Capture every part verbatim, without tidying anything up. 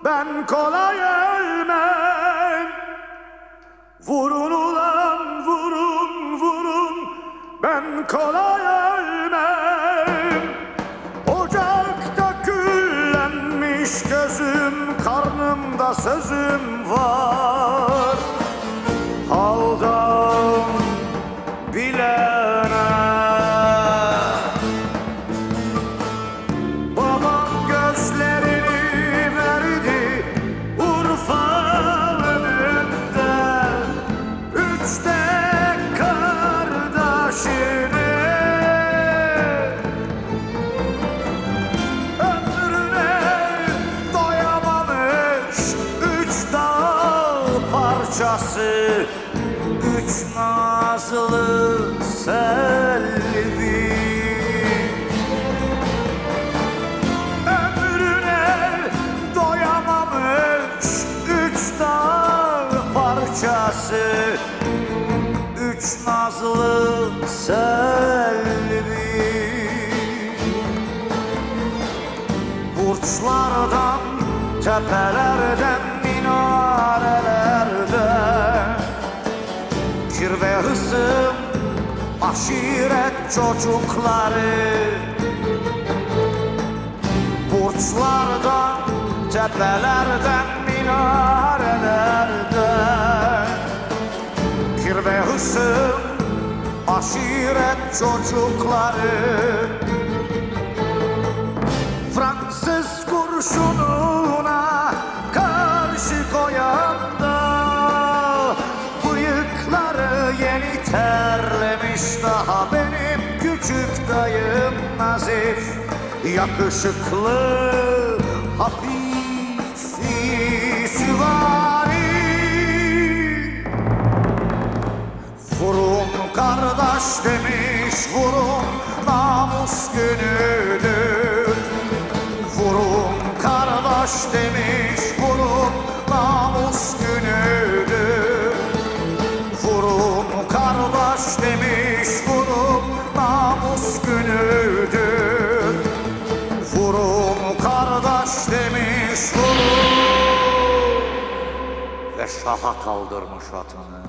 ben kolay ölmem. Vurun ulan vurun vurun, ben kolay ölmem. Ocakta küllenmiş gözüm, karnımda sözüm var. Haldan bilene babam gözlerini verdi Urfa önünde, üçte kardeşini. Ömrüne doyamamış üç dağ parçası, üç nazlı selvi. Ömrüne doyamamış üç dağ parçası, üç nazlı selvi. Burçlardan, tepelerden, minarelerden kir ve hısım, aşiret çocukları. Burçlardan, tepelerden, minarelerden kir ve hısım, aşiret çocukları. Fransız kurşununa karşı koyan da bıyıkları yeni terlemiş daha benim küçük dayım Nazif. Yakışıklı hafif süvari. Vurun kardeş demiş, vurun namus günüdür. Vurun kardeş demiş, vurun namus günüdür. Vurun kardeş demiş, vurun namus günüdür. Vurun kardeş demiş, vurun. Ve şaha kaldırmış atını.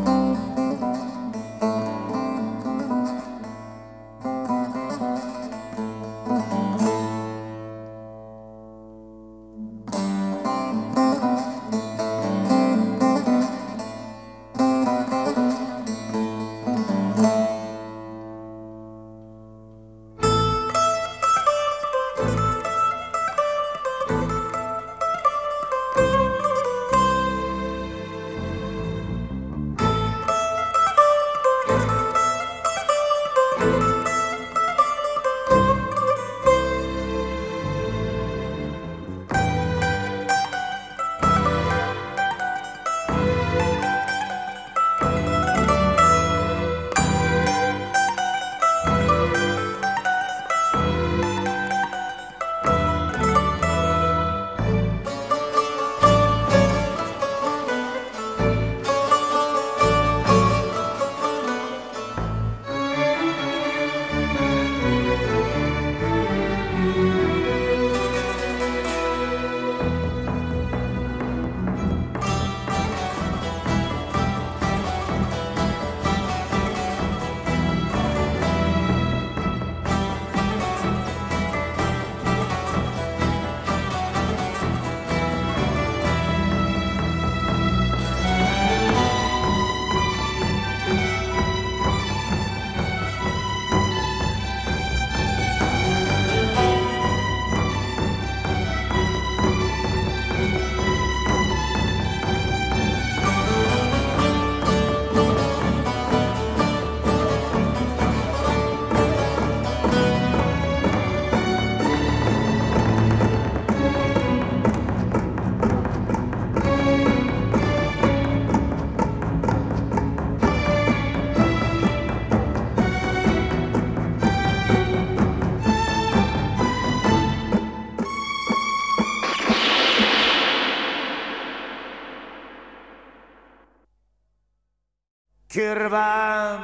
Kirven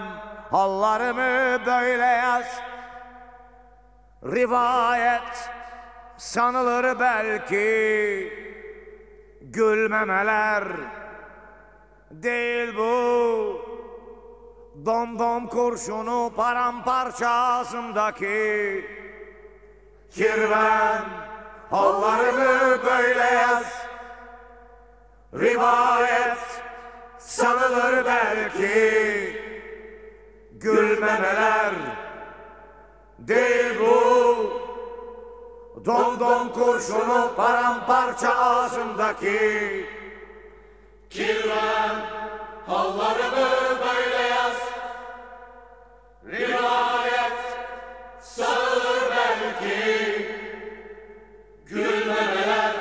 hallarımı böyle yaz, rivayet sanılır belki. Gülmemeler değil bu, dom dom kurşunu paramparça ağzımdaki. Kirven hallarımı böyle yaz, rivayet sanılır belki. Gülmemeler değil bu, dom dom kurşunu paramparça ağzımdaki. Kirven hallarımı böyle yaz, rivayet sanılır belki. Gülmemeler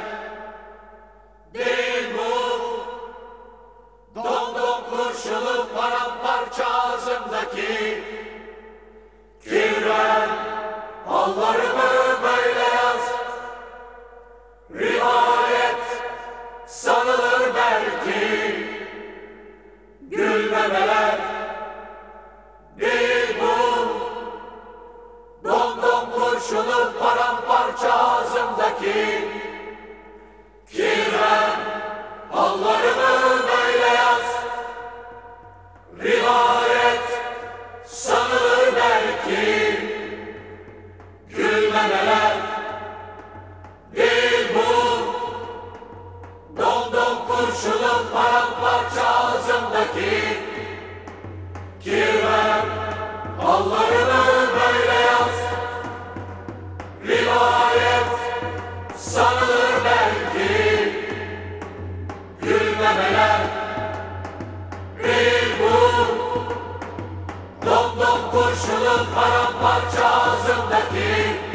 değil bu, dom dom kurşunu paramparça ağzımdaki. Kirven hallarımı böyle yaz, rivayet sanılır belki. Gülmemeler değil bu, dom dom kurşunu paramparça ağzımdaki. Kirven hallarımı böyle yaz, rivayet sanılır belki. Gülmemeler değil bu, dom dom kurşunu paramparça ağzımdaki. Kirven hallarımı böyle yaz, rivayet sanılır belki. Gülmemeler değil bu, dom dom kurşunu paramparça ağzımdaki.